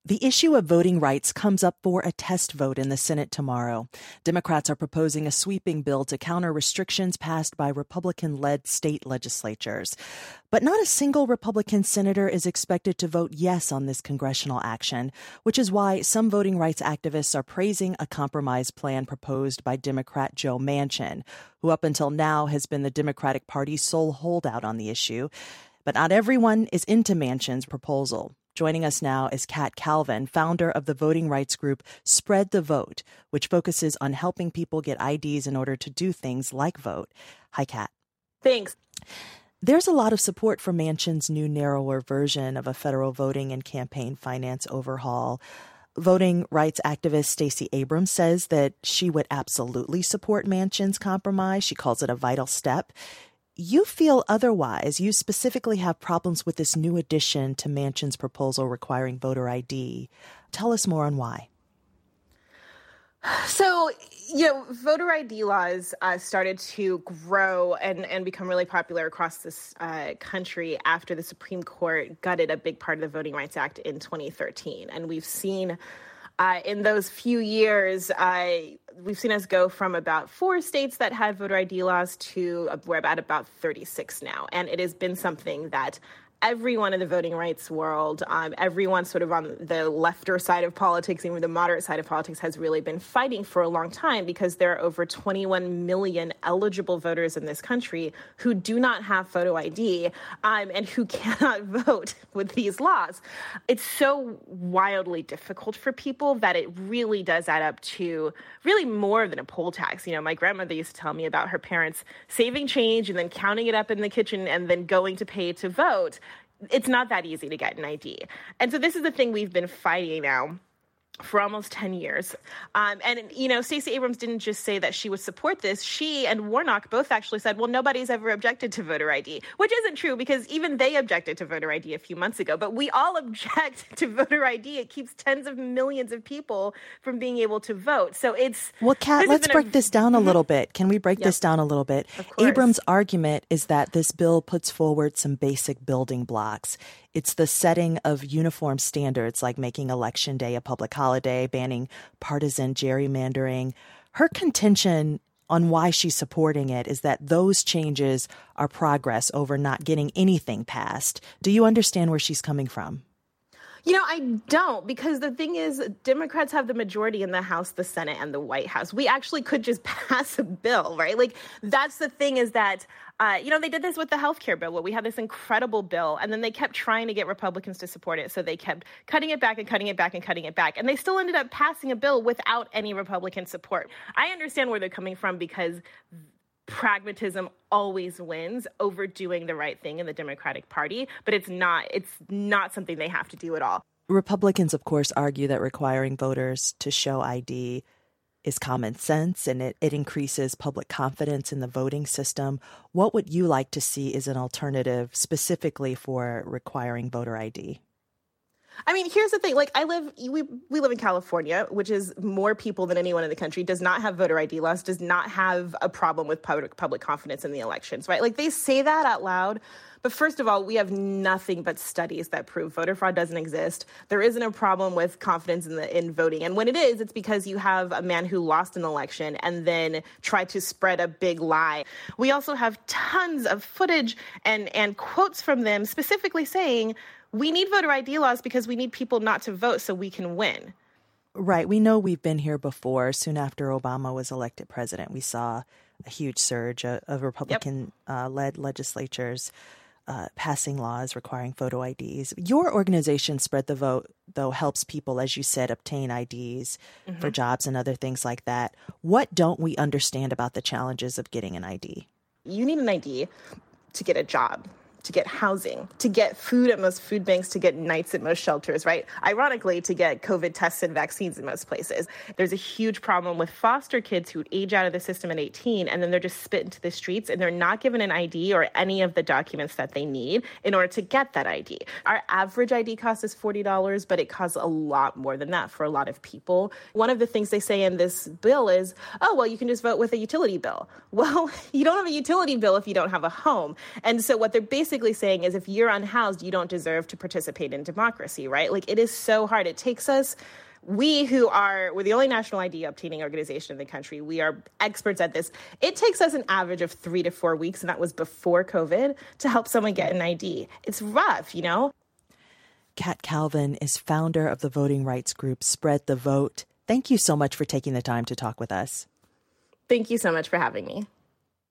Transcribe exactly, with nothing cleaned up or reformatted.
The issue of voting rights comes up for a test vote in the Senate tomorrow. Democrats are proposing a sweeping bill to counter restrictions passed by Republican-led state legislatures. But not a single Republican senator is expected to vote yes on this congressional action, which is why some voting rights activists are praising a compromise plan proposed by Democrat Joe Manchin, who up until now has been the Democratic Party's sole holdout on the issue. But not everyone is into Manchin's proposal. Joining us now is Kat Calvin, founder of the voting rights group Spread the Vote, which focuses on helping people get I Ds in order to do things like vote. Hi, Kat. Thanks. There's a lot of support for Manchin's new narrower version of a federal voting and campaign finance overhaul. Voting rights activist Stacey Abrams says that she would absolutely support Manchin's compromise. She calls it a vital step. You feel otherwise. You specifically have problems with this new addition to Manchin's proposal requiring voter I D. Tell us more on why. So, you know, voter I D laws uh, started to grow and, and become really popular across this uh, country after the Supreme Court gutted a big part of the Voting Rights Act in twenty thirteen. And we've seen Uh, in those few years, uh, we've seen us go from about four states that had voter I D laws to uh, we're at about thirty-six now. And it has been something that everyone in the voting rights world, um, everyone sort of on the lefter side of politics, even the moderate side of politics, has really been fighting for a long time because there are over twenty-one million eligible voters in this country who do not have photo I D um, and who cannot vote with these laws. It's so wildly difficult for people that it really does add up to really more than a poll tax. You know, my grandmother used to tell me about her parents saving change and then counting it up in the kitchen and then going to pay to vote. It's not that easy to get an I D. And so this is the thing we've been fighting now for almost ten years. Um, and, you know, Stacey Abrams didn't just say that she would support this. She and Warnock both actually said, well, nobody's ever objected to voter I D, which isn't true because even they objected to voter I D a few months ago. But we all object to voter I D. It keeps tens of millions of people from being able to vote. So it's... Well, Kat, let's break a, this down a little bit. Can we break yep. this down a little bit? Of course. Abrams' argument is that this bill puts forward some basic building blocks. It's the setting of uniform standards like making Election Day a public holiday, banning partisan gerrymandering. Her contention on why she's supporting it is that those changes are progress over not getting anything passed. Do you understand where she's coming from? You know, I don't, because the thing is, Democrats have the majority in the House, the Senate, and the White House. We actually could just pass a bill, right? Like, that's the thing is that, uh, you know, they did this with the health care bill, where we had this incredible bill, and then they kept trying to get Republicans to support it. So they kept cutting it back and cutting it back and cutting it back. And they still ended up passing a bill without any Republican support. I understand where they're coming from because pragmatism always wins over doing the right thing in the Democratic Party, but it's not it's not something they have to do at all. Republicans, of course, argue that requiring voters to show I D is common sense and it, it increases public confidence in the voting system. What would you like to see as an alternative specifically for requiring voter I D? I mean, here's the thing. Like, I live, we we live in California, which is more people than anyone in the country, does not have voter I D laws, does not have a problem with public public confidence in the elections, right? Like, they say that out loud. But first of all, we have nothing but studies that prove voter fraud doesn't exist. There isn't a problem with confidence in the in voting. And when it is, it's because you have a man who lost an election and then tried to spread a big lie. We also have tons of footage and, and quotes from them specifically saying, we need voter I D laws because we need people not to vote so we can win. Right. We know we've been here before. Soon after Obama was elected president, we saw a huge surge of Republican-led yep. uh, legislatures uh, passing laws requiring photo I Ds. Your organization, Spread the Vote, though, helps people, as you said, obtain I Ds mm-hmm. for jobs and other things like that. What don't we understand about the challenges of getting an I D? You need an I D to get a job, to get housing, to get food at most food banks, to get nights at most shelters, right? Ironically, to get COVID tests and vaccines in most places. There's a huge problem with foster kids who age out of the system at eighteen, and then they're just spit into the streets, and they're not given an I D or any of the documents that they need in order to get that I D. Our average I D cost is forty dollars, but it costs a lot more than that for a lot of people. One of the things they say in this bill is, oh, well, you can just vote with a utility bill. Well, you don't have a utility bill if you don't have a home. And so what they're basically basically saying is if you're unhoused, you don't deserve to participate in democracy, right? Like, it is so hard. It takes us, we who are, we're the only national I D obtaining organization in the country. We are experts at this. It takes us an average of three to four weeks, and that was before COVID, to help someone get an I D. It's rough, you know? Kat Calvin is founder of the voting rights group Spread the Vote. Thank you so much for taking the time to talk with us. Thank you so much for having me.